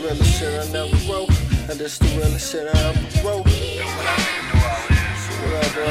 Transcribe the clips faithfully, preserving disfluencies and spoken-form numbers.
realest shit I never wrote, and this the realest shit I ever wrote. What up, bro?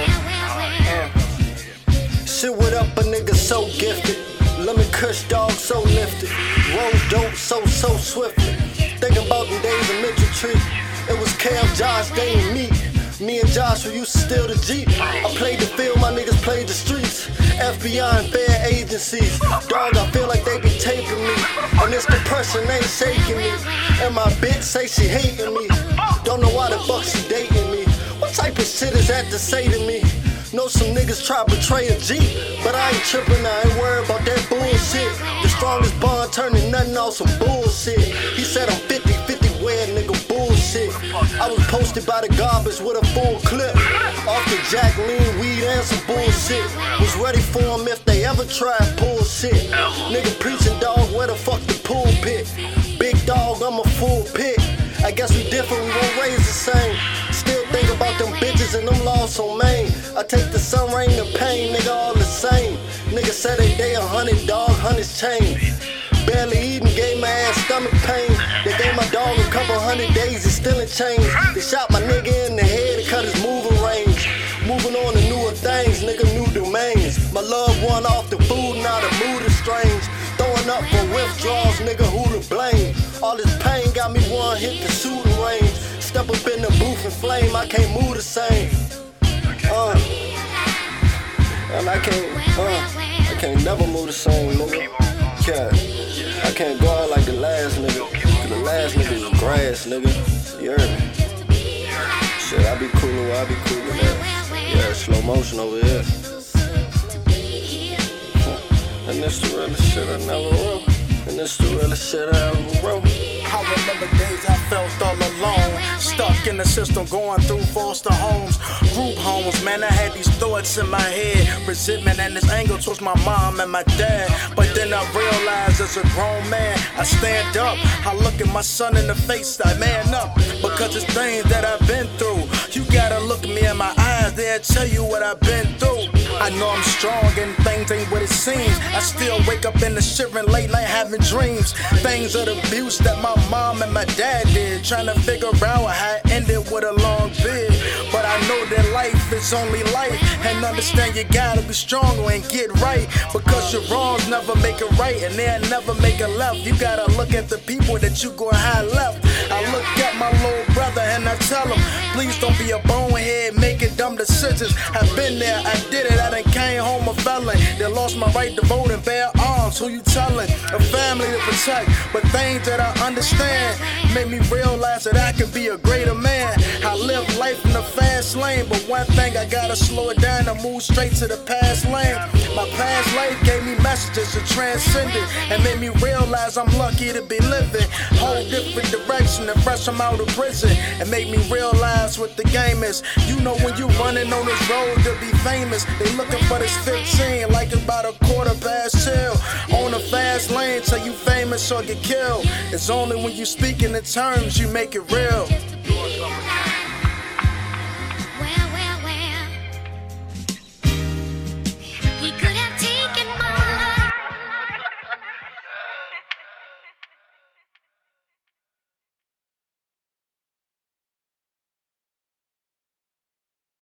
Uh. Shit, what up, a nigga so gifted. Lemon Kush dog so lifted. Roll dope so, so swiftly. Thinking about the days of Mitchell Tree. It was Cam, Josh, they and me. Me and Joshua used to steal the Jeep. I played the field, my niggas played the streets. F B I and bad agencies. Dog, I feel like they be taping me. And this depression ain't shaking me. And my bitch say she hating me. Don't know why the fuck she dating me. What type of shit is that to say to me? Know some niggas try to betray a G, but I ain't trippin', I ain't worried about that bullshit. The strongest bond turning nothing off some bullshit. He said I'm fifty fifty weird nigga bullshit. I was posted by the garbage with a full clip. Off the Jack, lean, weed and some bullshit. Was ready for them if they ever tried bullshit. Nigga preaching, dog, where the fuck the pulpit? Big dog, I'm a full pit. I guess we different, we won't raise the same. Still think about them bitches and them lost on Maine. I take the sun, rain, the pain, nigga, all the same. Nigga said they day a hundred, dog, hundreds chain. Barely eating, gave my ass stomach pain. They gave my dog a couple hundred days, he's still in chains. They shot my nigga in the head and cut his moving range. Moving on to newer things, nigga, new domains. My loved one off the food, now the mood is strange. Throwing up for withdrawals, nigga, who to blame? All this pain got me one hit the shooting range. Step up in the booth and flame, I can't move the same. Uh, and I can't, uh, I can't never move the same, nigga. Yeah, I can't go out like the last nigga. Cause the last nigga was grass, nigga. You heard me? Shit, I be coolin', I be coolin' that. Yeah, slow motion over here. And this the realest shit I never wrote. And this the realest shit I ever wrote. I remember days I felt all alone, stuck in the system, going through foster homes, group homes. Man, I had these thoughts in my head, resentment and this anger towards my mom and my dad. But then I realized as a grown man, I stand up, I look at my son in the face, I man up, because it's things that I've been through. You gotta look me in my eyes, they'll tell you what I've been through. I know I'm strong and things ain't what it seems. I still wake up in the shivering late night having dreams. Things of the abuse that my mom and my dad did, trying to figure out how it ended with a long bid. But I know that life is only life, and understand you gotta be stronger and get right, because your wrongs never make it right and they'll never make it left. You gotta look at the people that you gon' hide left. I look at my little brother and I tell him, please don't be a bonehead making dumb decisions. I've been there, I did it, I done came home a felon. They lost my right to vote and bear arms. Who you telling? A family to protect, but things that I understand made me realize that I can be a greater man. I live life in the fast lane, but one thing I gotta slow it down and move straight to the past lane. My past life gave me messages to transcend it and made me realize I'm lucky to be living. Whole different direction and fresh I'm out of prison, and made me realize what the game is. You know when you running on this road to be famous, they looking for this fifteen like it's about a quarter past two. On the fast lane till you famous or get killed. It's only when you speak in the terms you make it real.